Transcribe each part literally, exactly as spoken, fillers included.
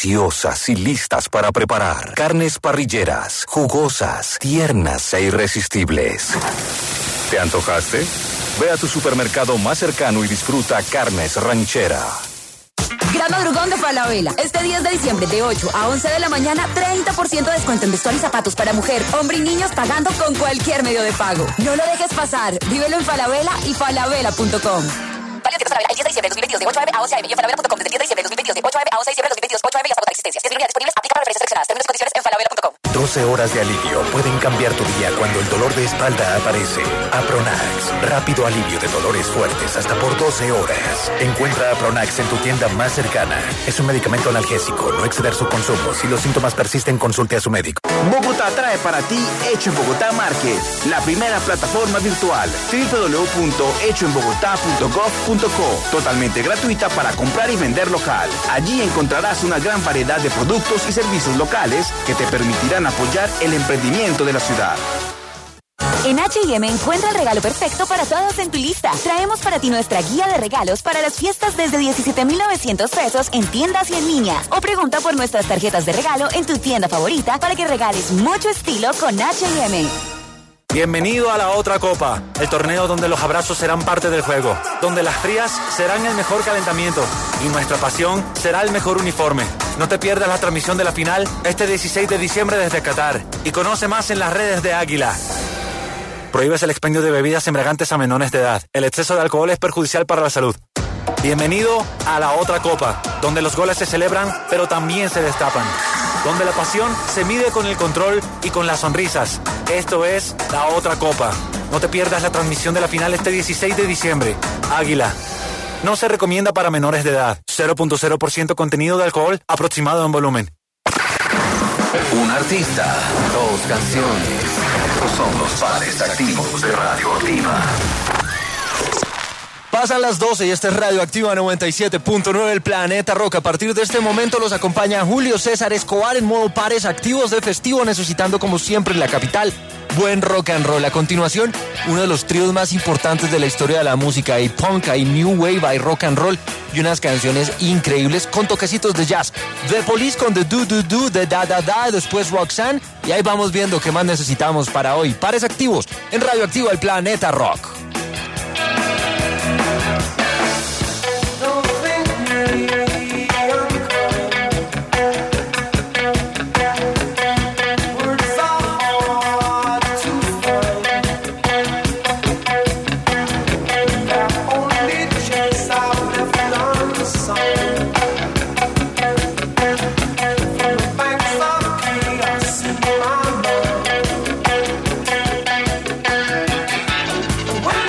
deliciosas y listas para preparar. Carnes parrilleras, jugosas, tiernas e irresistibles. ¿Te antojaste? Ve a tu supermercado más cercano y disfruta Carnes Ranchera. Gran madrugón de Falabella. Este diez de diciembre de ocho a once de la mañana, treinta por ciento de descuento en vestuario y zapatos para mujer, hombre y niños pagando con cualquier medio de pago. No lo dejes pasar. Vívelo en Falabella y falabella punto com. Válido que Falabella el diez de diciembre de dos mil veintidós de ocho a m a once a m y en falabella punto com desde el diez de diciembre de dos mil veintidós de ocho a m a once de diciembre de dos mil veintidós, ocho a m y hasta agotar existencias. diez unidades disponibles, aplica para referencias seleccionadas. Términos y condiciones en falabella punto com. doce horas de alivio pueden cambiar tu día cuando el dolor de espalda aparece. Apronax, rápido alivio de dolores fuertes hasta por doce horas. Encuentra Apronax en tu tienda más cercana. Es un medicamento analgésico, no exceder su consumo. Si los síntomas persisten, consulte a su médico. Bogotá trae para ti Hecho en Bogotá Market, la primera plataforma virtual, doble u doble u doble u punto hecho en bogotá punto gov punto co, totalmente gratuita para comprar y vender local. Allí encontrarás una gran variedad de productos y servicios locales que te permitirán apoyar el emprendimiento de la ciudad. En H y M encuentra el regalo perfecto para todos en tu lista. Traemos para ti nuestra guía de regalos para las fiestas desde diecisiete mil novecientos pesos en tiendas y en línea. O pregunta por nuestras tarjetas de regalo en tu tienda favorita para que regales mucho estilo con H y M. Bienvenido a la otra copa, el torneo donde los abrazos serán parte del juego, donde las frías serán el mejor calentamiento y nuestra pasión será el mejor uniforme. No te pierdas la transmisión de la final este dieciséis de diciembre desde Qatar y conoce más en las redes de Águila. Prohíbes el expendio de bebidas embriagantes a menores de edad. El exceso de alcohol es perjudicial para la salud. Bienvenido a la otra copa, donde los goles se celebran pero también se destapan, donde la pasión se mide con el control y con las sonrisas. Esto es la otra copa. No te pierdas la transmisión de la final este dieciséis de diciembre. Águila. No se recomienda para menores de edad. cero punto cero por ciento contenido de alcohol aproximado en volumen. Un artista, dos canciones. Estos son los pares activos de Radioactiva. Pasan las doce y este es Radioactiva noventa y siete punto nueve, el Planeta Rock. A partir de este momento los acompaña Julio César Escobar en modo pares activos de festivo, necesitando como siempre en la capital buen rock and roll. A continuación, uno de los tríos más importantes de la historia de la música. Hay punk, hay new wave, hay rock and roll y unas canciones increíbles con toquecitos de jazz. The Police con The Do Do Do, The Da Da Da, después Roxanne, y ahí vamos viendo qué más necesitamos para hoy. Pares activos en Radioactiva, el Planeta Rock. When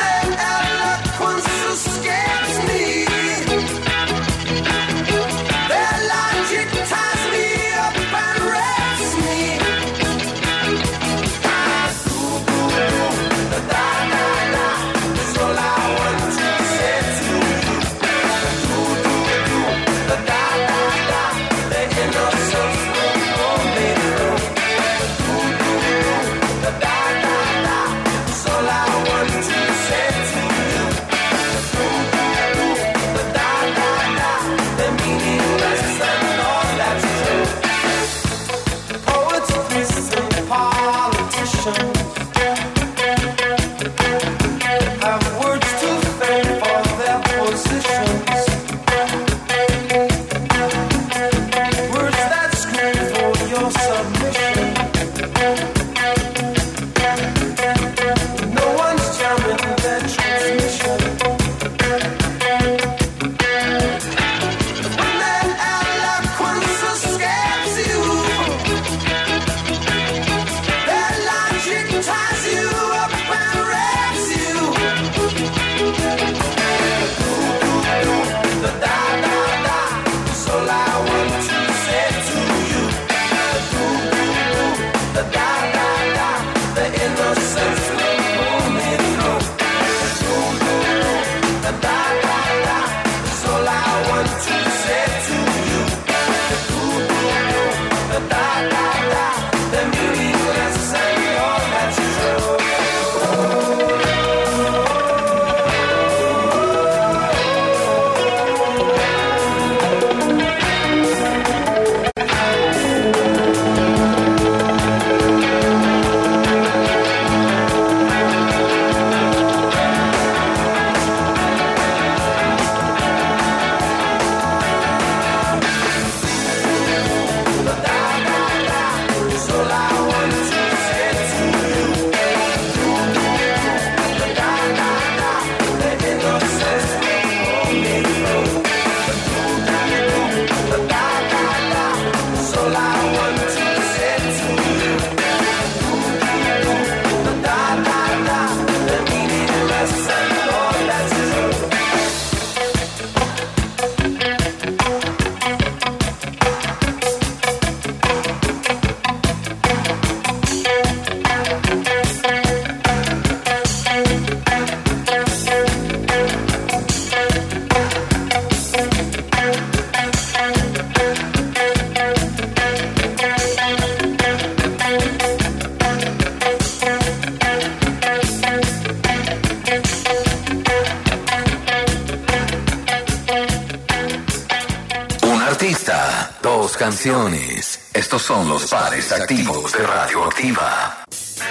Una, dos canciones. Estos son los pares activos de Radioactiva.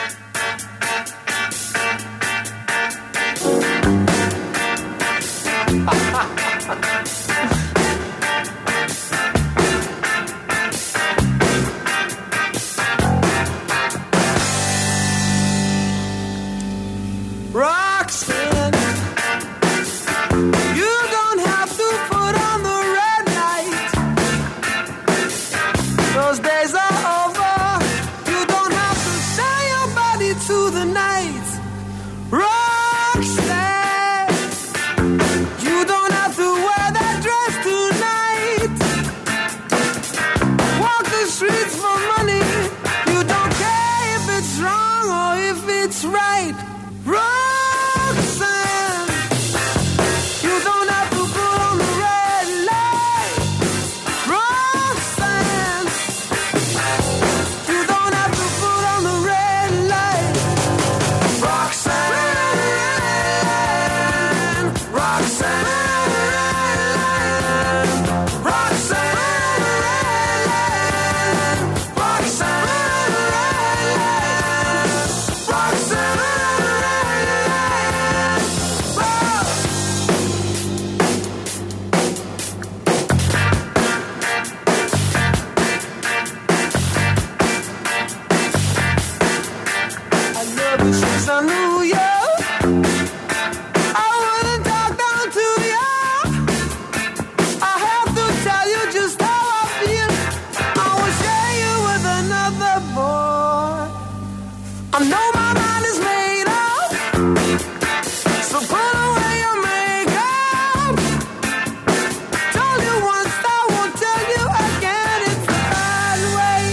Roxanne, you don't have to put on the red light. Those days are over. You don't have to sell your body to the night. Roxanne, you don't have to wear that dress tonight. Walk the streets for money. You don't care if it's wrong or if it's right. Roxanne, you don't have to put on the red light. Roxanne, you don't have to put on the red light. Roxanne, Roxanne, Roxanne, Roxanne, Roxanne. Since I knew you, I wouldn't talk down to you. I have to tell you just how I feel. I will share you with another boy. I know my mind is made up, so put away your makeup. Told you once, I won't tell you again. It's the bad way.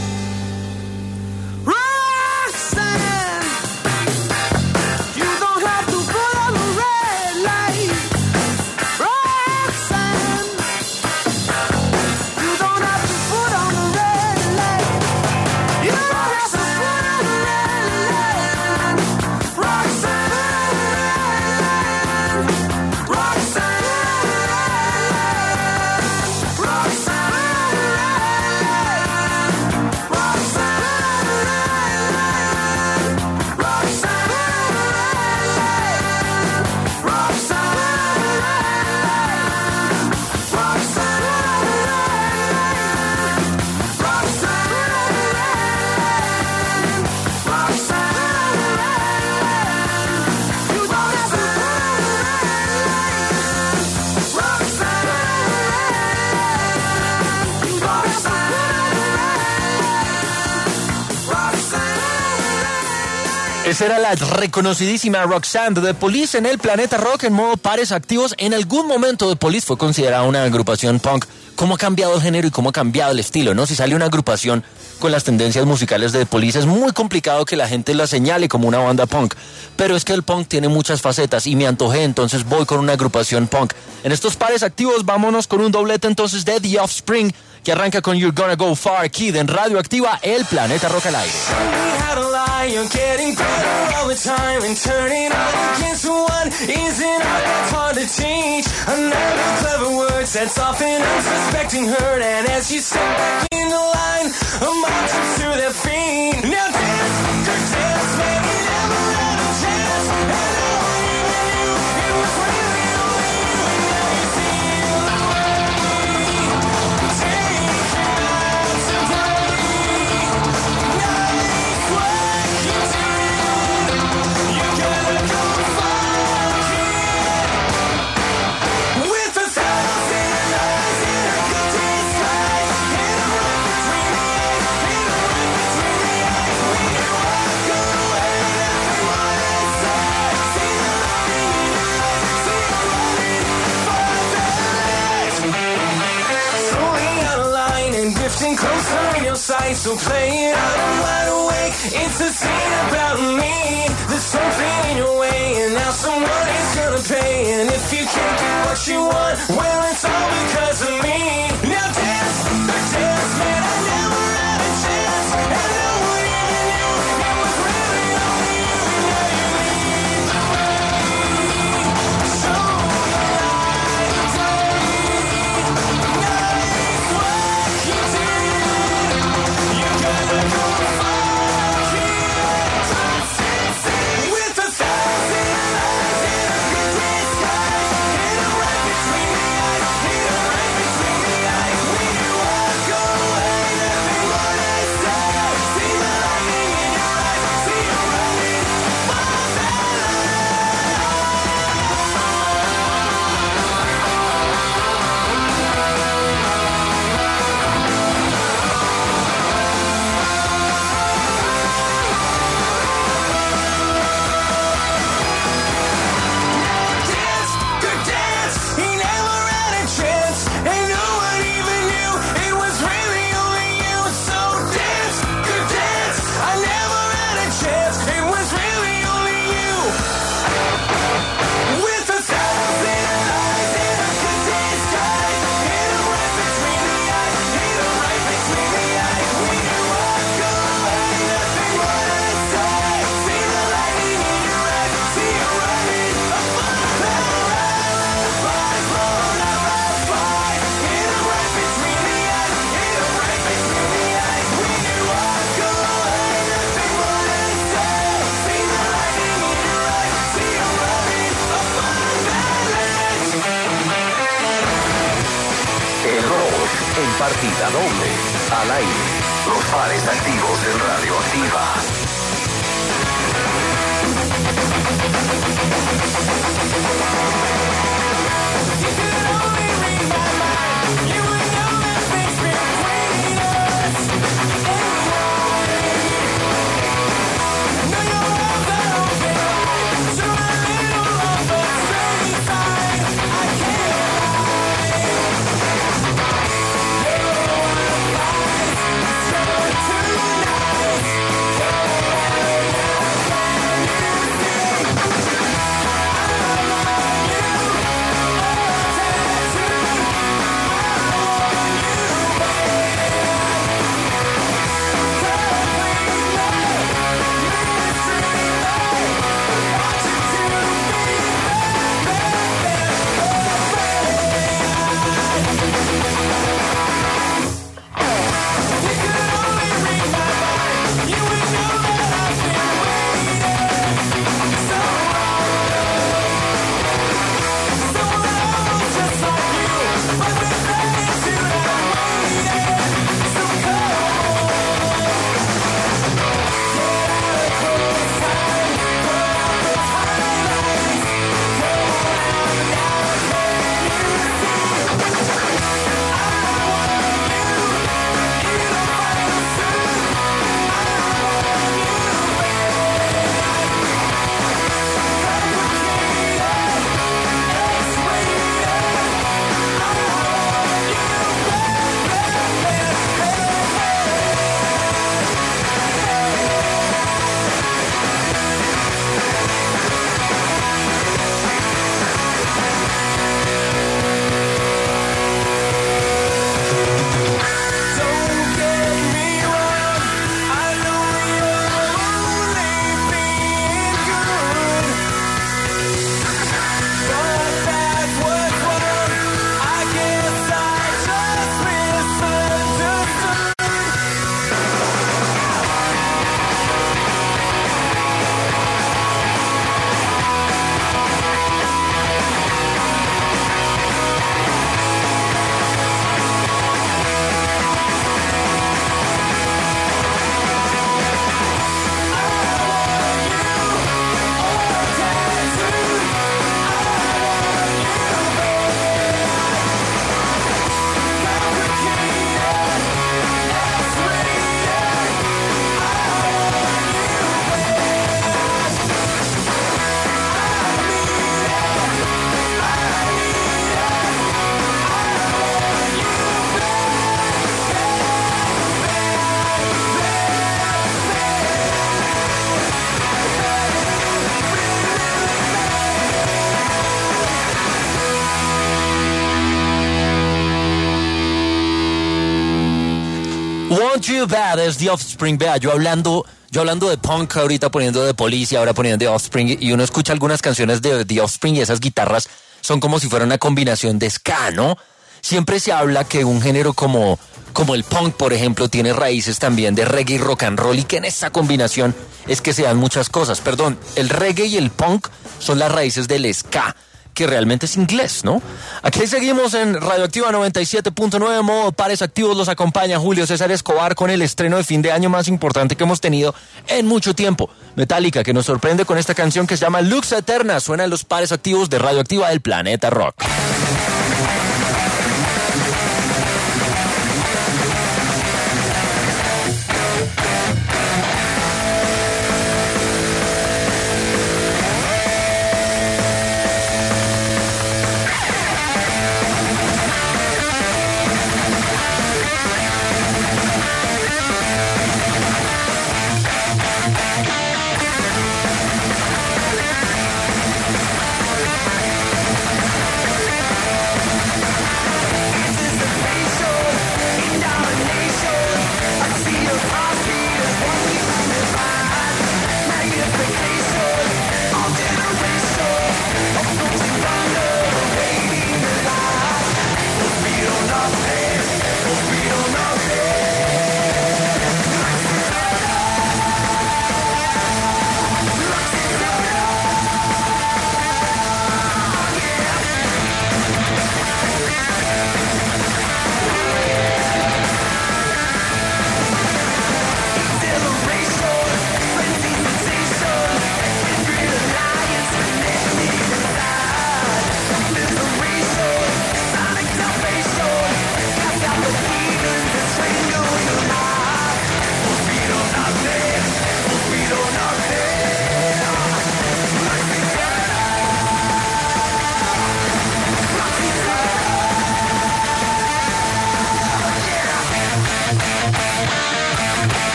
Roxanne, you don't have to put on the red light. Roxanne, you don't have to put on the red light. You don't have to put on the red light. Roxanne, Roxanne, Esa era la reconocidísima Roxanne de The Police en el Planeta Rock en modo pares activos. En algún momento The Police fue considerada una agrupación punk. ¿Cómo ha cambiado el género y cómo ha cambiado el estilo, no? Si sale una agrupación con las tendencias musicales de The Police, es muy complicado que la gente la señale como una banda punk. Pero es que el punk tiene muchas facetas y me antojé, entonces voy con una agrupación punk. En estos pares activos, vámonos con un doblete entonces de The Offspring, que arranca con You're Gonna Go Far, Kid en Radioactiva, el Planeta Rock al aire. You're getting better all the time, and turning out against one isn't all that hard to change. Another clever word sets off an unsuspecting hurt, and as you step back in the line, a mob jumps to their feet. Now dance, just dance, man, you never had a chance. And now even you, it was really only you, and now you see the way. Take your life sobriety, nice work you do. You're gonna go far, kid. With a thousand eyes in a good disguise, in a room between the eyes, in a room between the eyes. When you walk away, everyone inside see the light in your eyes, see the light for the light. Throwing out a line and drifting closer in your sight, so play it out, I'm wide awake. It's a scene about me. There's something in your way, and now someone is gonna pay. And if you can't get what you want, well, it's all because of me. Now dance, dance, man, I never had a chance. And no one even knew it was really only you. Now you lead the way. Show me light, nice way. La Doble, al aire. Los pares activos en Radioactiva. Want You Bad es The Offspring. Vea, yo hablando, yo hablando de punk, ahorita poniendo de Police, ahora poniendo de Offspring, y uno escucha algunas canciones de The Offspring y esas guitarras son como si fuera una combinación de ska, ¿no? Siempre se habla que un género como, como el punk, por ejemplo, tiene raíces también de reggae y rock and roll, y que en esa combinación es que se dan muchas cosas. Perdón, el reggae y el punk son las raíces del ska, que realmente es inglés, ¿no? Aquí seguimos en Radioactiva noventa y siete punto nueve, modo pares activos. Los acompaña Julio César Escobar con el estreno de fin de año más importante que hemos tenido en mucho tiempo. Metallica, que nos sorprende con esta canción que se llama Lux Eterna. Suena en los pares activos de Radioactiva del Planeta Rock.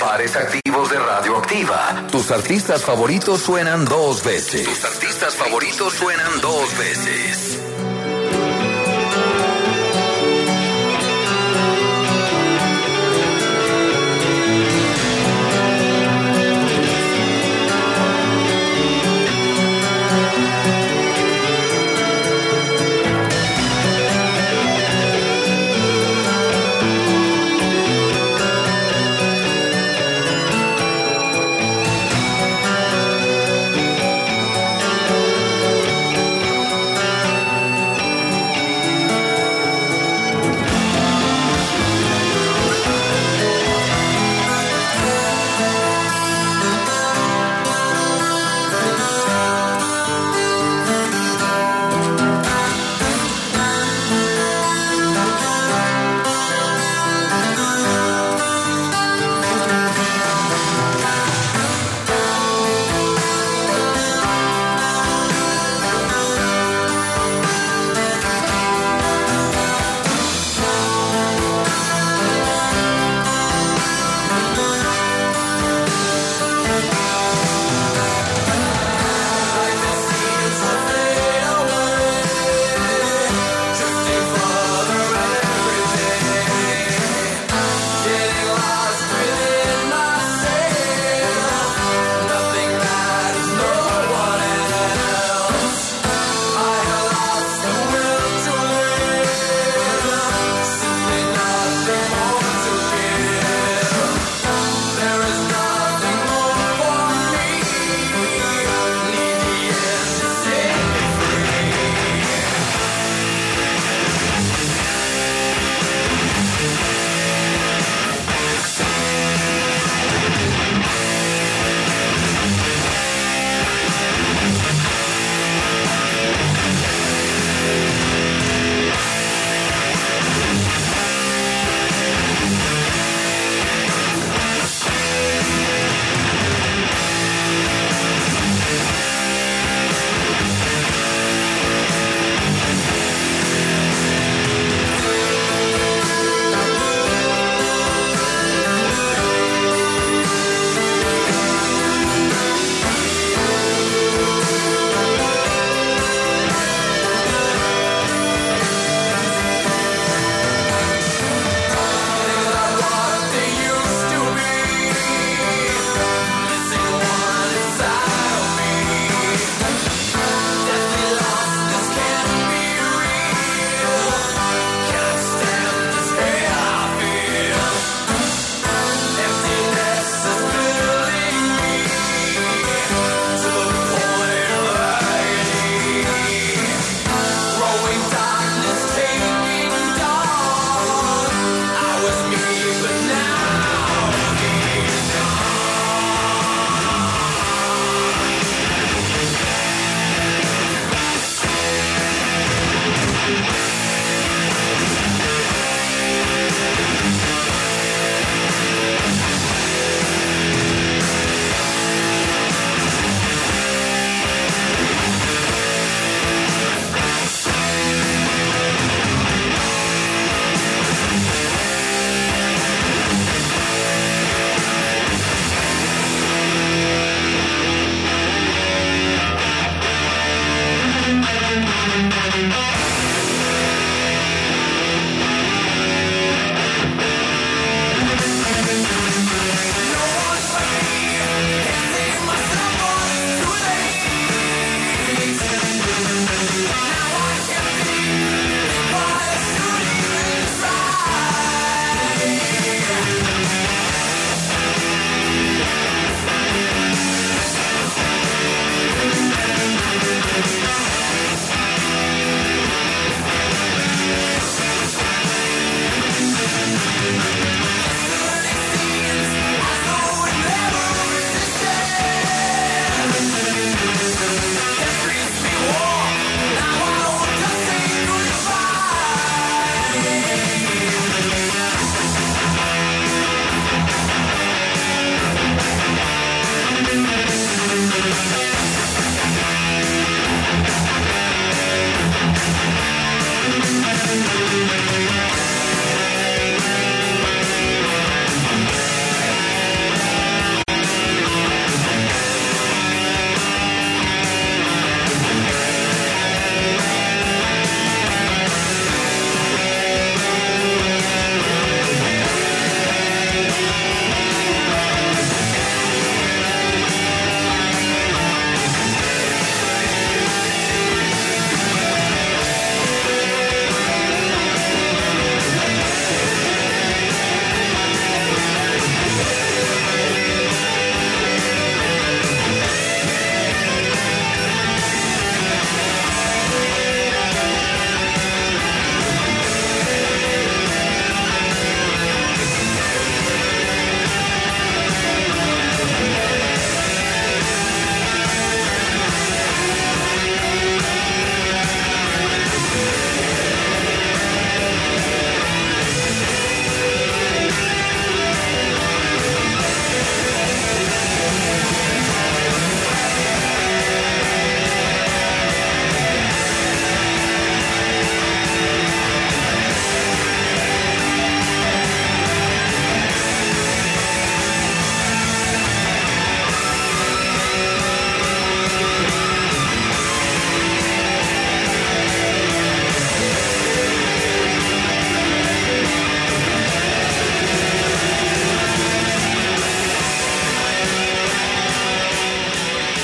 pares activos de Radioactiva. Tus artistas favoritos suenan dos veces. Tus artistas favoritos suenan dos veces.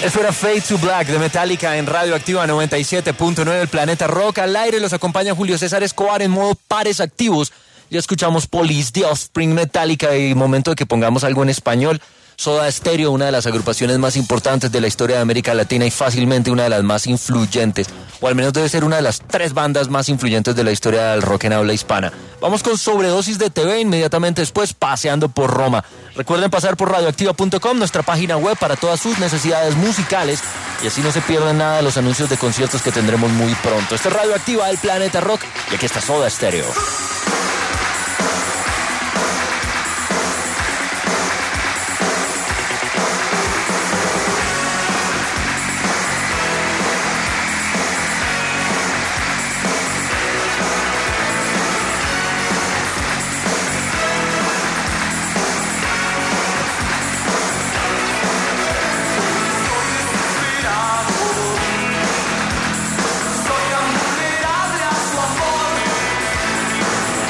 Eso era Fade to Black de Metallica en Radioactiva noventa y siete punto nueve. El Planeta Rock al aire. Los acompaña Julio César Escobar en modo pares activos. Ya escuchamos Police, The Offspring, Metallica y momento de que pongamos algo en español. Soda Stereo, una de las agrupaciones más importantes de la historia de América Latina y fácilmente una de las más influyentes, o al menos debe ser una de las tres bandas más influyentes de la historia del rock en habla hispana. Vamos con Sobredosis de T V, inmediatamente después Paseando por Roma. Recuerden pasar por radioactiva punto com, nuestra página web para todas sus necesidades musicales, y así no se pierdan nada de los anuncios de conciertos que tendremos muy pronto. Este es Radioactiva del Planeta Rock y aquí está Soda Stereo. Soy tan vulnerable a su amor.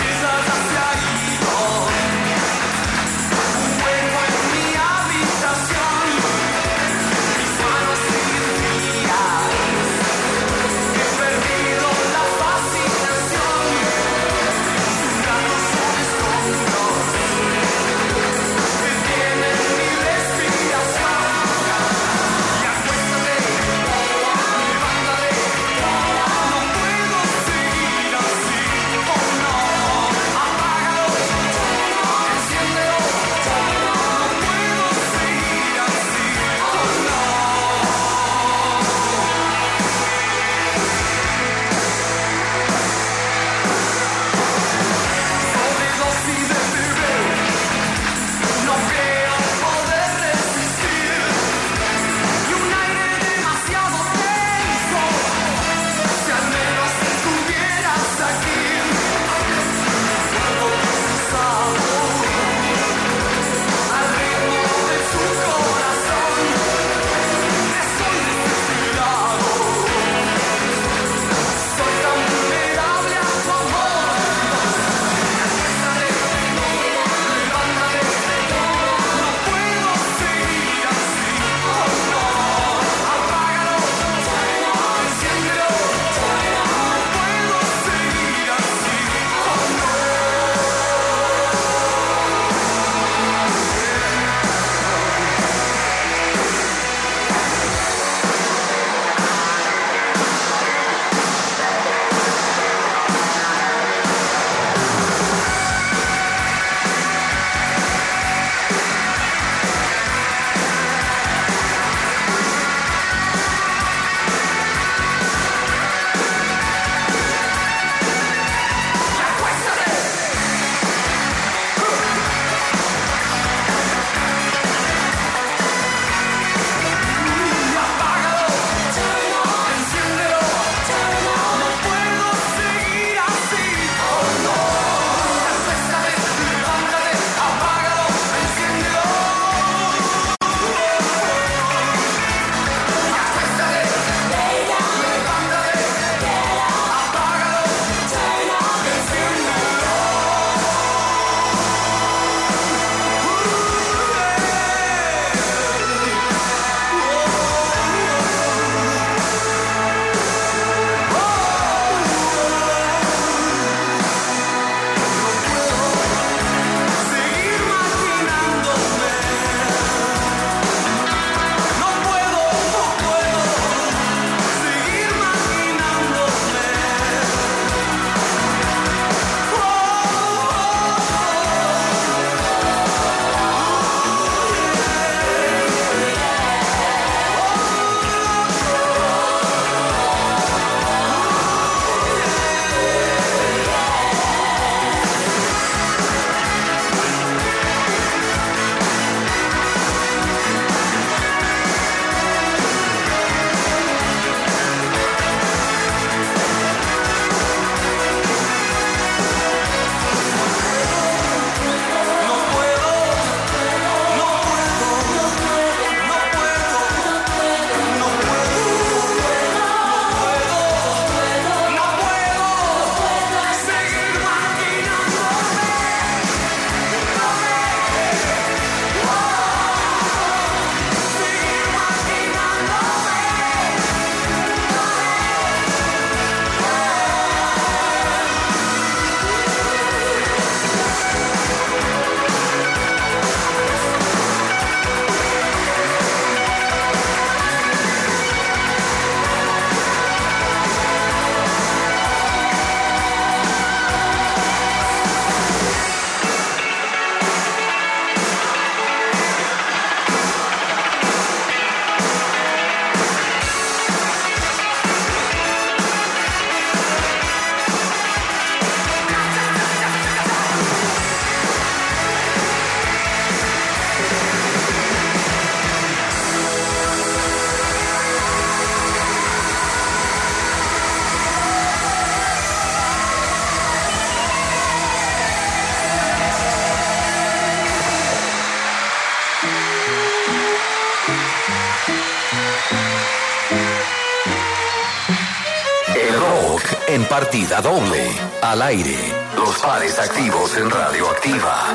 El rock en partida doble. Al aire. Los pares activos en Radioactiva.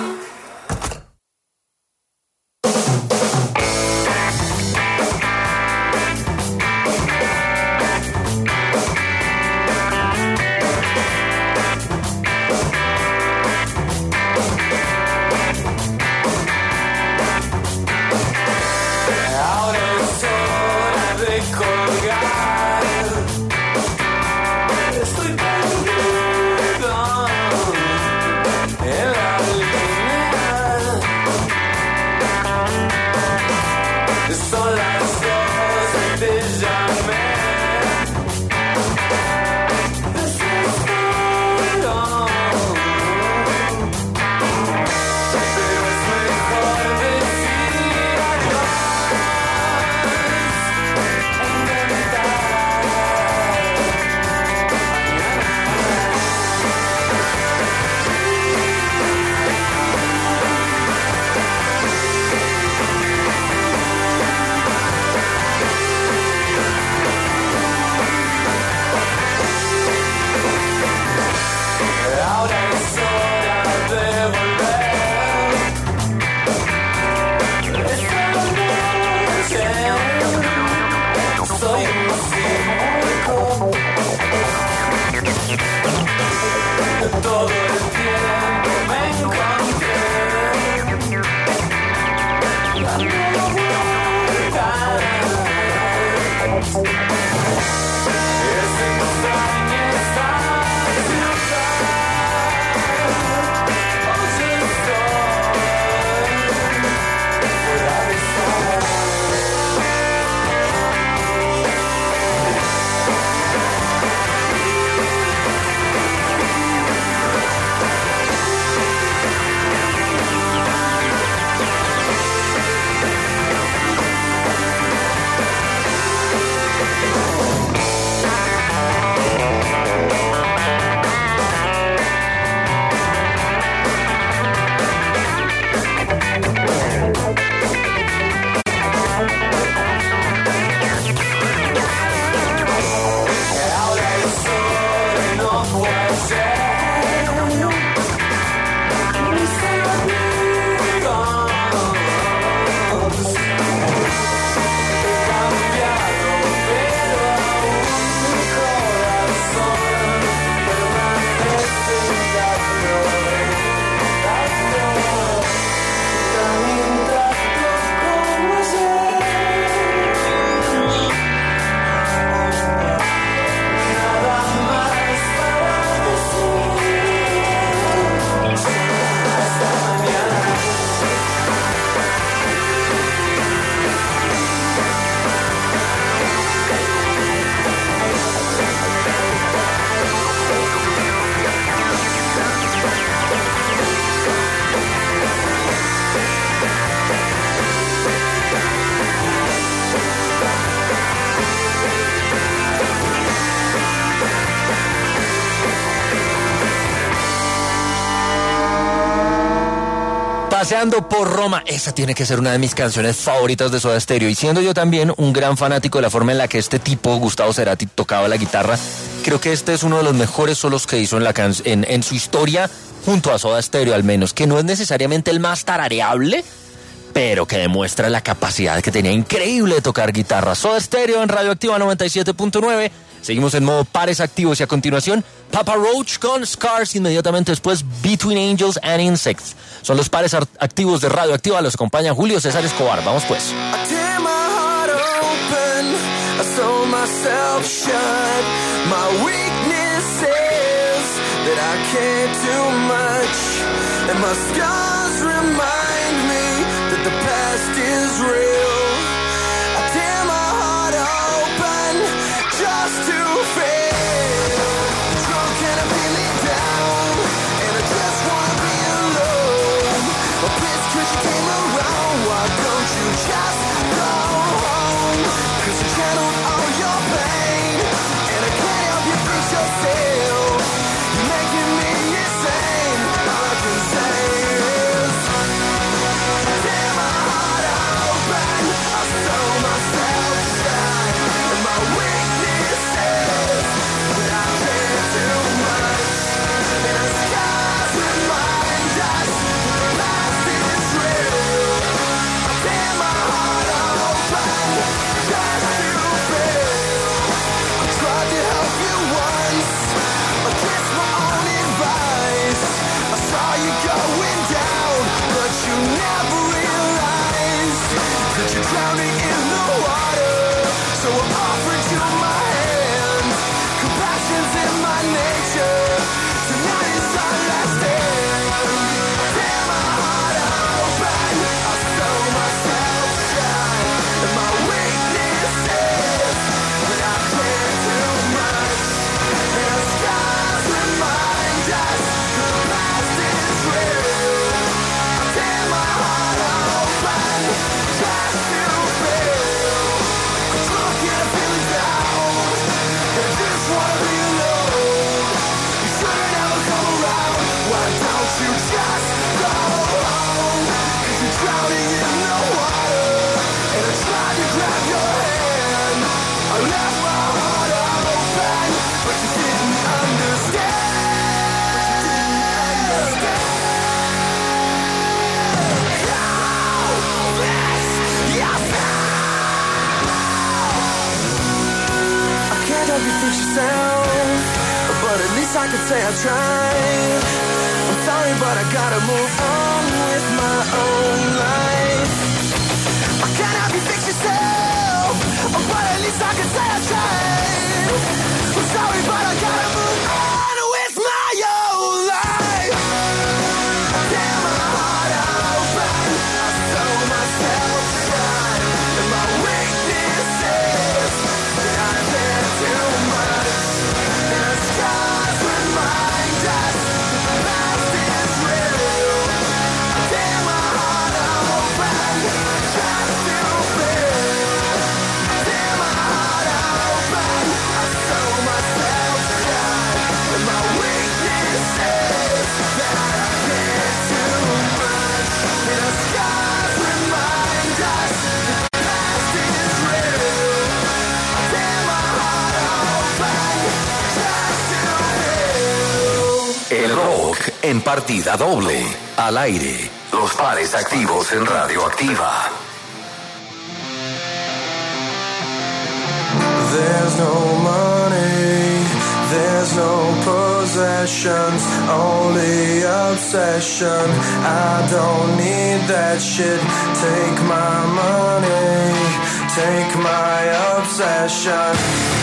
Paseando por Roma, esa tiene que ser una de mis canciones favoritas de Soda Stereo. Y siendo yo también un gran fanático de la forma en la que este tipo, Gustavo Cerati, tocaba la guitarra, creo que este es uno de los mejores solos que hizo en, la can en, en su historia, junto a Soda Stereo al menos, que no es necesariamente el más tarareable, pero que demuestra la capacidad que tenía increíble de tocar guitarra. Soda Stereo en Radioactiva noventa y siete punto nueve. Seguimos en modo pares activos y a continuación Papa Roach con Scars, inmediatamente después Between Angels and Insects. Son los pares activos de Radioactiva, los acompaña Julio César Escobar. Vamos pues. Myself you're drowning in the water. So I'm offering you my hand. Compassion's in my nature. Tonight is our last stand. Tear my heart open. I'll show myself shine. And my weakness is when I care too much. And the skies remind us the past is real. I tear my heart open. Try to feel. I'm drunk and I'm feeling down. And I just wanna be alone. You shouldn't ever come around. Why don't you just go home? Cause you're drowning in the water. And I tried to grab your hand. I left my heart open. But you didn't understand. But you didn't understand. Oh, this, yes, I can't help you fix yourself, but at least I could say I tried. I'm sorry, but I gotta move on with my own life. I can't help you fix yourself, but at least I could say I tried. I'm sorry, but I gotta move on with my own life. Tear my heart open, I show myself shine. And my weakness is that I care too much. And the skies remind us the past is real. Tear my heart open, just to feel. Tear my heart open, I show myself shine. And my weakness is that I care too much. And the skies remind us the past is real. Tear my heart open, just to feel. El rock en partida doble. Al aire. Los pares activos en Radioactiva. There's no money, there's no possessions, only obsession. I don't need that shit. Take my money, take my obsession.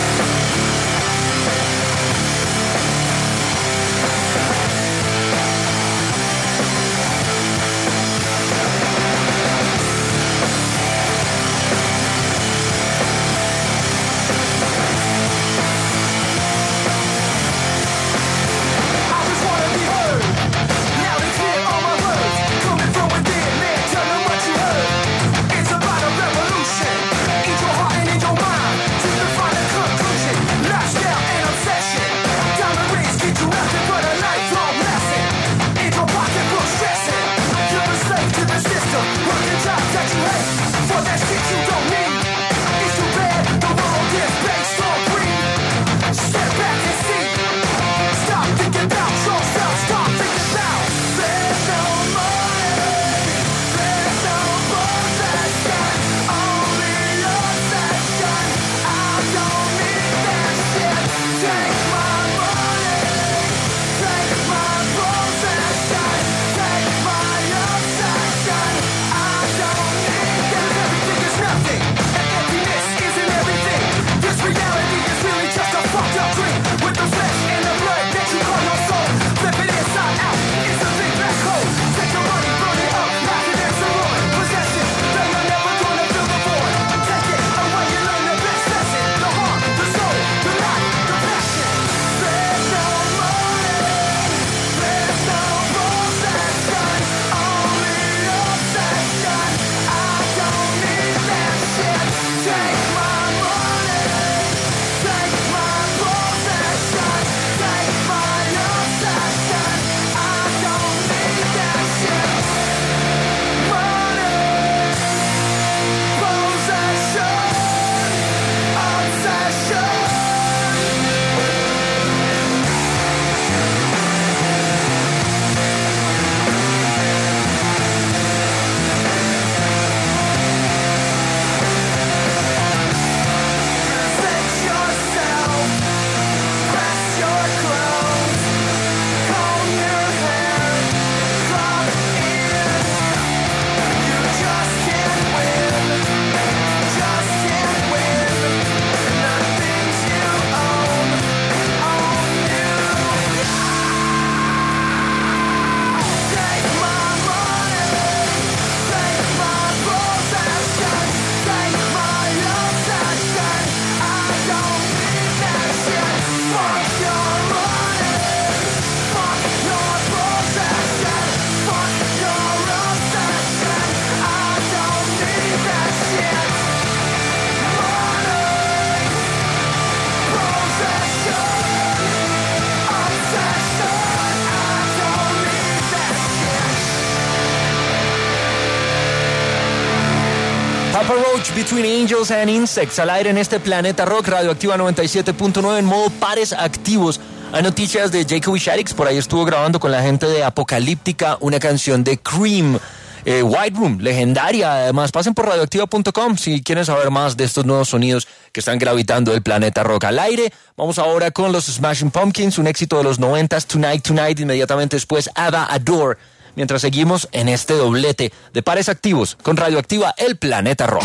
I just wanna be heard. Loud and clear, all my words coming from within. Man, tell them what you heard. It's about a revolution. In your heart and in your mind. To define a country. Papa Roach, Between Angels and Insects, al aire en este Planeta Rock, Radioactiva noventa y siete punto nueve en modo pares activos. Hay noticias de Jacoby Shaddix, por ahí estuvo grabando con la gente de Apocalíptica una canción de Cream. Eh, White Room, legendaria. Además, pasen por radioactiva punto com si quieren saber más de estos nuevos sonidos que están gravitando el Planeta Rock al aire. Vamos ahora con los Smashing Pumpkins, un éxito de los noventas, Tonight Tonight, inmediatamente después Ava Adore, mientras seguimos en este doblete de pares activos con Radioactiva, el Planeta Rock.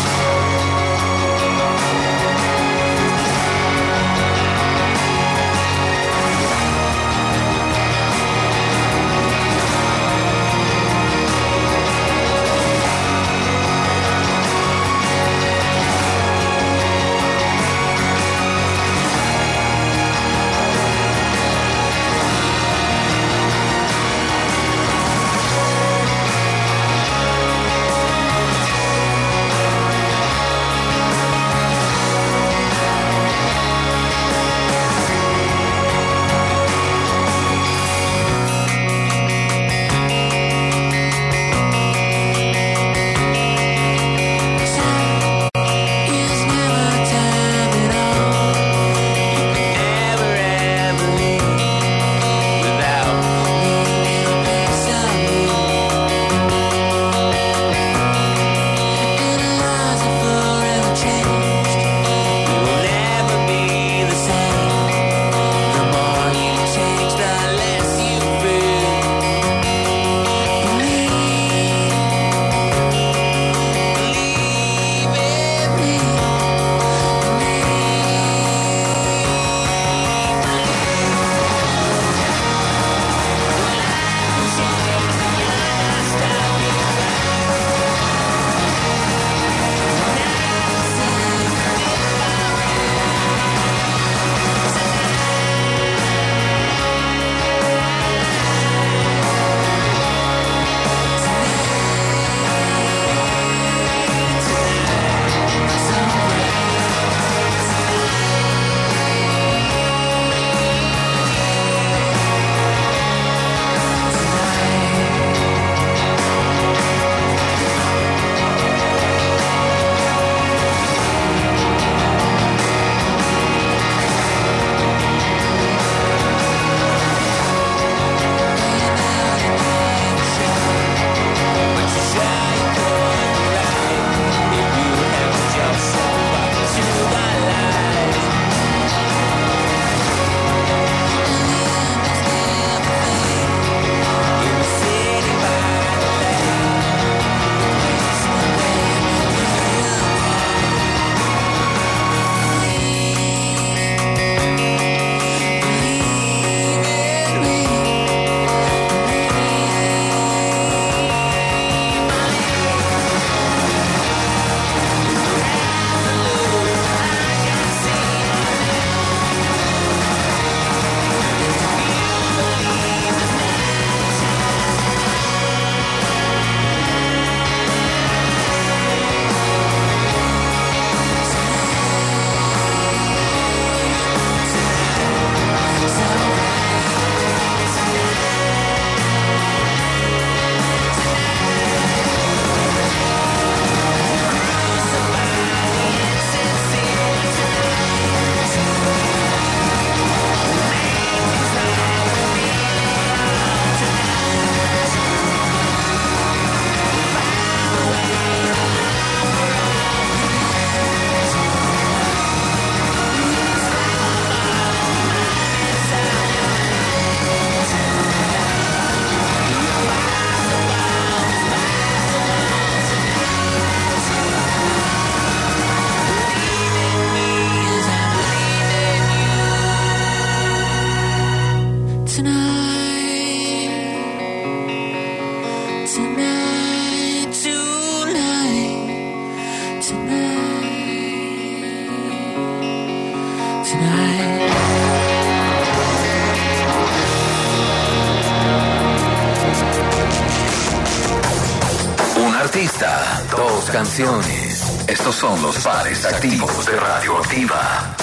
artista, dos canciones. Estos son los pares activos de Radioactiva.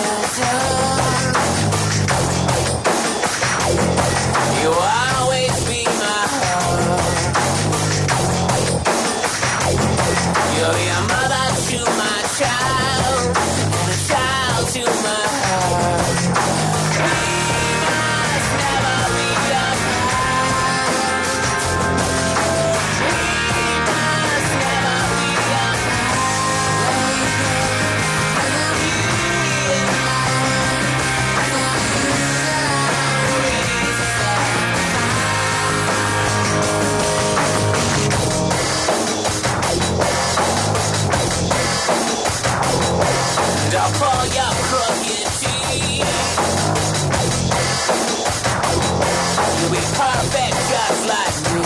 You'll always be perfect just like me.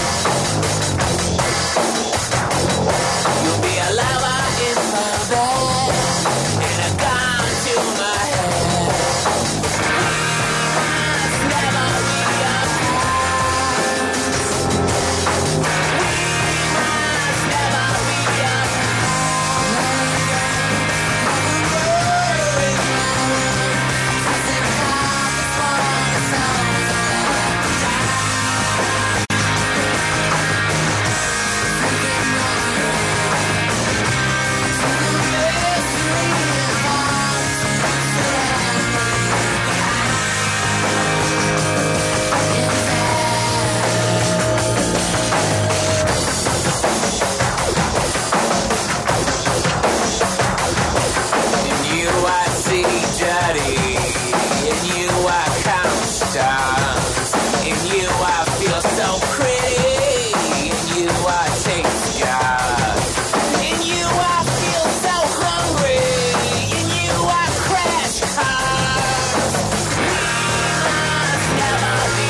You'll be a lover in my bed and a gun to my head. We must never be apart. We must never be apart. In you I see dirty, in you I count stars, in you I feel so pretty, in you I take scars, in you I feel so hungry, in you I crash cars. We must never be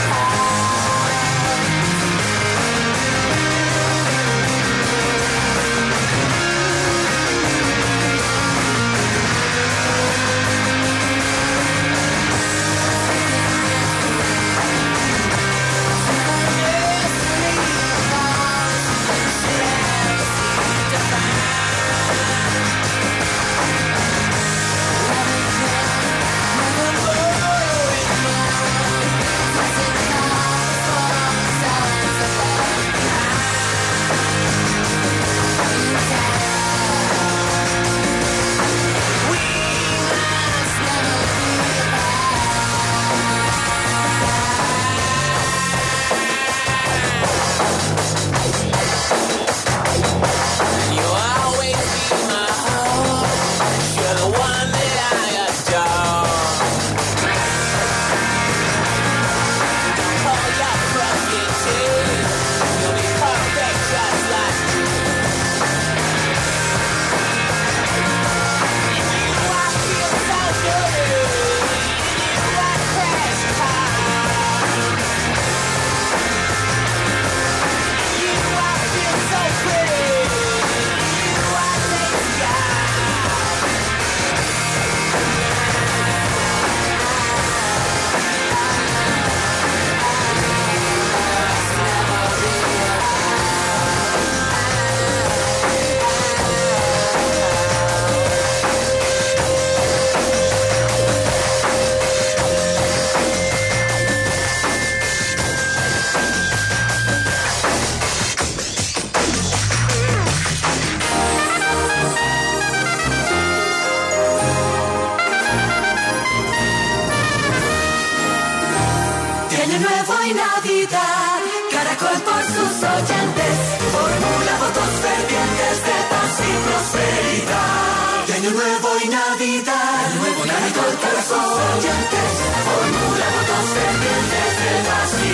Navidad, Caracol por sus oyentes, formula votos fervientes de paz y prosperidad. De Año Nuevo y Navidad, Año Nuevo y Caracol por sus oyentes, formula votos fervientes de paz y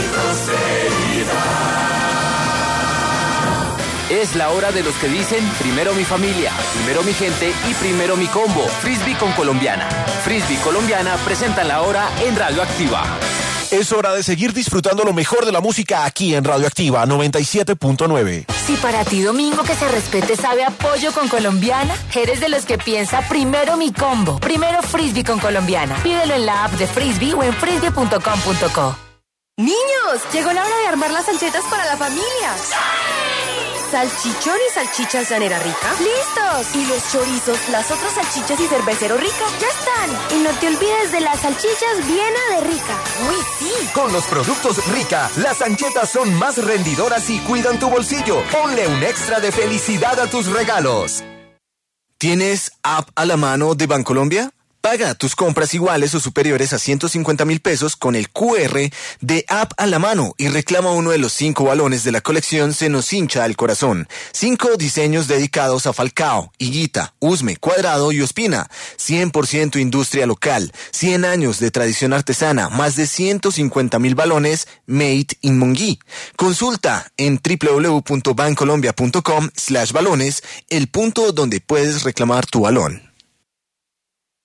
prosperidad. Es la hora de los que dicen primero mi familia, primero mi gente y primero mi combo. Frisbee con Colombiana. Frisbee Colombiana presentan la hora en Radioactiva. Es hora de seguir disfrutando lo mejor de la música aquí en Radioactiva noventa y siete punto nueve. Si para ti domingo que se respete sabe a pollo con Colombiana, eres de los que piensa primero mi combo, primero Frisbee con Colombiana. Pídelo en la app de Frisbee o en frisbee punto com punto co. Niños, llegó la hora de armar las salchetas para la familia. ¿Salchichón y salchichas llanera rica? ¡Listos! ¿Y los chorizos, las otras salchichas y cervecero rica? ¡Ya están! Y no te olvides de las salchichas Viena de Rica. ¡Uy, sí! Con los productos Rica, las salchetas son más rendidoras y cuidan tu bolsillo. Ponle un extra de felicidad a tus regalos. ¿Tienes app a la mano de Bancolombia? Paga tus compras iguales o superiores a ciento cincuenta mil pesos con el Q R de App a la mano y reclama uno de los cinco balones de la colección Se nos hincha el corazón. Cinco diseños dedicados a Falcao, Higuita, Usme, Cuadrado y Ospina. cien por ciento industria local. cien años de tradición artesana. Más de ciento cincuenta mil balones made in Monguí. Consulta en w w w punto bancolombia punto com slash balones el punto donde puedes reclamar tu balón.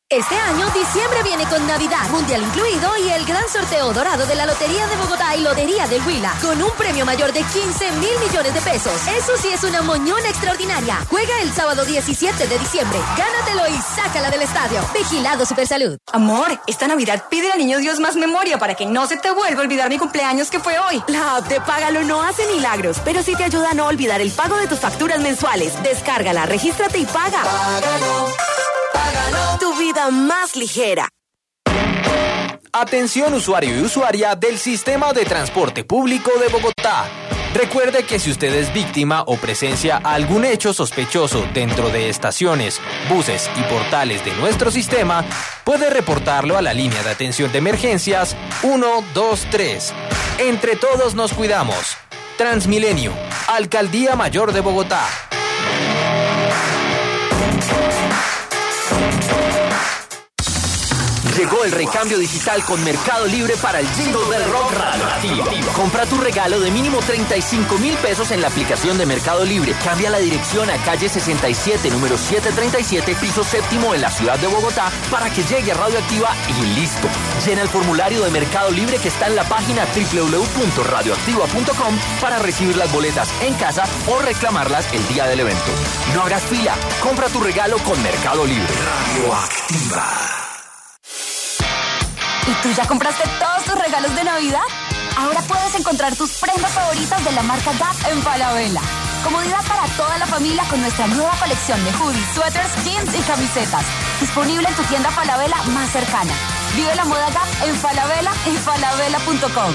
Este año, diciembre viene con Navidad, Mundial incluido y el gran sorteo dorado de la Lotería de Bogotá y Lotería del Huila, con un premio mayor de quince mil millones de pesos. Eso sí es una moñona extraordinaria. Juega el sábado diecisiete de diciembre. Gánatelo y sácala del estadio. Vigilado Supersalud. Amor, esta Navidad pide al niño Dios más memoria para que no se te vuelva a olvidar mi cumpleaños que fue hoy. La app de Págalo no hace milagros, pero sí te ayuda a no olvidar el pago de tus facturas mensuales. Descárgala, regístrate y paga. Págalo, págalo. Tu vida más ligera. Atención usuario y usuaria del Sistema de Transporte Público de Bogotá. Recuerde que si usted es víctima o presencia algún hecho sospechoso dentro de estaciones, buses y portales de nuestro sistema, puede reportarlo a la línea de atención de emergencias uno dos tres. Entre todos nos cuidamos. Transmilenio, Alcaldía Mayor de Bogotá. Llegó el recambio digital con Mercado Libre para el Jingle del Rock Radioactivo. Compra tu regalo de mínimo treinta y cinco mil pesos en la aplicación de Mercado Libre. Cambia la dirección a calle sesenta y siete, número setecientos treinta y siete, piso séptimo en la ciudad de Bogotá para que llegue a Radioactiva y listo. Llena el formulario de Mercado Libre que está en la página doble u doble u doble u punto radioactiva punto com para recibir las boletas en casa o reclamarlas el día del evento. No hagas fila. Compra tu regalo con Mercado Libre. Radioactiva. ¿Y tú ya compraste todos tus regalos de Navidad? Ahora puedes encontrar tus prendas favoritas de la marca Gap en Falabella. Comodidad para toda la familia con nuestra nueva colección de hoodies, suéteres, jeans y camisetas. Disponible en tu tienda Falabella más cercana. Vive la moda Gap en Falabella y falabella punto com.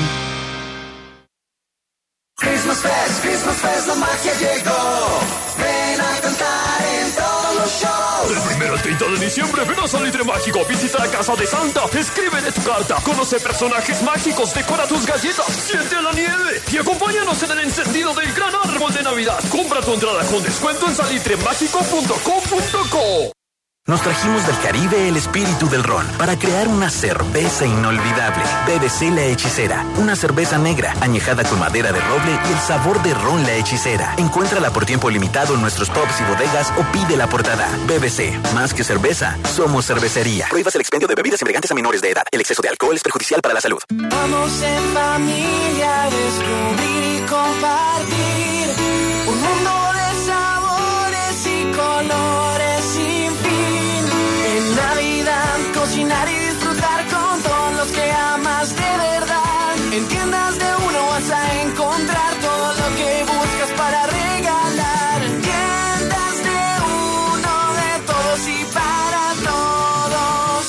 Christmas Fest, Christmas Fest, la magia llegó. Ven a cantar en todos los shows. Del primero al treinta de diciembre, ven a Salitre Mágico, visita la casa de Santa, escríbele tu carta, conoce personajes mágicos, decora tus galletas, siente la nieve y acompáñanos en el encendido del gran árbol de Navidad. Compra tu entrada con descuento en salitre mágico punto com punto co. Nos trajimos del Caribe el espíritu del ron para crear una cerveza inolvidable. B B C La Hechicera, una cerveza negra añejada con madera de roble y el sabor de ron La Hechicera. Encuéntrala por tiempo limitado en nuestros pubs y bodegas o pídela por portada. B B C, más que cerveza, somos cervecería. Prohíbas el expendio de bebidas embriagantes a menores de edad. El exceso de alcohol es perjudicial para la salud. Vamos en familia a descubrir y compartir un mundo de sabores y colores sin fin. En Navidad, cocinar y disfrutar con todos los que amas de verdad. En tiendas de uno vas a encontrar todo lo que buscas para regalar. En tiendas de uno, de todos y para todos.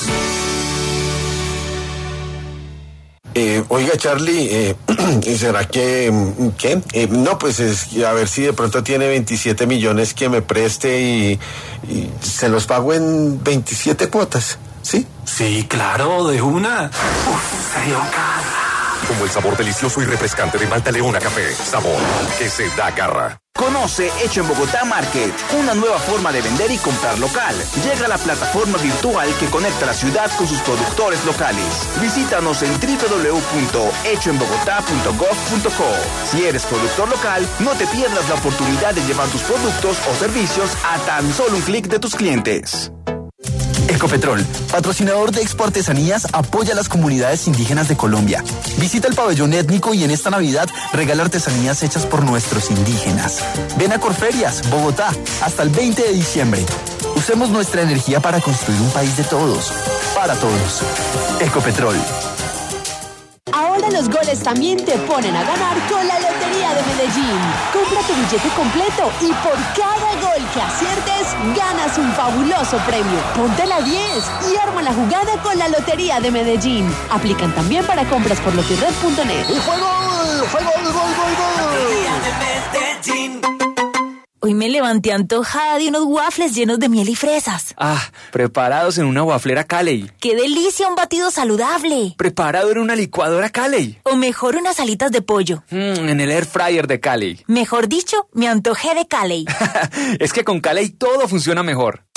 Eh, oiga, Charlie, eh, ¿será que, qué? Eh, no, pues es, a ver si de pronto tiene veintisiete millones que me preste y, y se los pago en veintisiete cuotas, ¿sí? Sí, claro, de una. Uf, frío, cara. Como el sabor delicioso y refrescante de Malta Leona Café. Sabor que se da garra. Conoce Hecho en Bogotá Market, una nueva forma de vender y comprar local. Llega la plataforma virtual que conecta la ciudad con sus productores locales. Visítanos en doble u doble u doble u punto hecho en bogotá punto gov punto co. Si eres productor local, no te pierdas la oportunidad de llevar tus productos o servicios a tan solo un clic de tus clientes. Ecopetrol, patrocinador de Expo Artesanías, apoya a las comunidades indígenas de Colombia. Visita el pabellón étnico y en esta Navidad regala artesanías hechas por nuestros indígenas. Ven a Corferias, Bogotá, hasta el veinte de diciembre. Usemos nuestra energía para construir un país de todos, para todos. Ecopetrol. Ahora los goles también te ponen a ganar con la Lotería de Medellín. Compra tu billete completo y por cada gol que aciertes, ganas un fabuloso premio. Ponte la diez y arma la jugada con la Lotería de Medellín. Aplican también para compras por lotirred punto net. ¡Y fue gol! ¡Fue gol, gol, gol, gol! Lotería de Medellín. Hoy me levanté antojada de unos waffles llenos de miel y fresas. Ah, preparados en una waflera Calley. ¡Qué delicia! Un batido saludable. Preparado en una licuadora Calley. O mejor, unas alitas de pollo. Mm, en el air fryer de Calley. Mejor dicho, me antojé de Calley. Es que con Calley todo funciona mejor.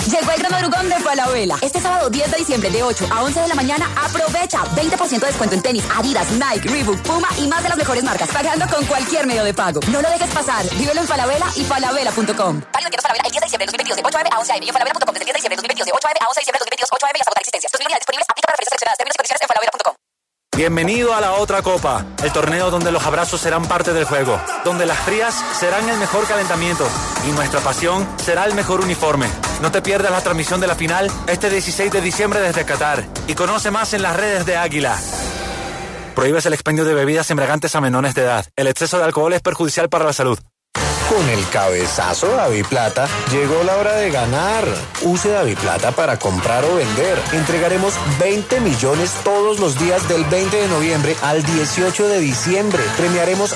Llegó el gran madrugón de Falabella. Este sábado diez de diciembre de ocho a once de la mañana, aprovecha veinte por ciento de descuento en tenis, Adidas, Nike, Reebok, Puma y más de las mejores marcas, pagando con cualquier medio de pago. No lo dejes pasar. Vívelo en Falabella y falabella punto com. Válido en Falabella el diez de diciembre de dos mil veintidós de ocho a m a once a m y en falabella punto com desde el diez de diciembre de dos mil veintidós de ocho a m a once de diciembre de dos mil veintidós ocho a m y hasta agotar existencias. Dos mil unidades disponibles. Aplica para precios seleccionadas. Términos y condiciones en falabella punto com. Bienvenido a la otra copa, el torneo donde los abrazos serán parte del juego, donde las frías serán el mejor calentamiento y nuestra pasión será el mejor uniforme. No te pierdas la transmisión de la final este dieciséis de diciembre desde Qatar y conoce más en las redes de Águila. Prohíbes el expendio de bebidas embriagantes a menores de edad. El exceso de alcohol es perjudicial para la salud. Con el cabezazo Daviplata llegó la hora de ganar. Use Daviplata para comprar o vender. Entregaremos veinte millones todos los días del veinte de noviembre al dieciocho de diciembre. Premiaremos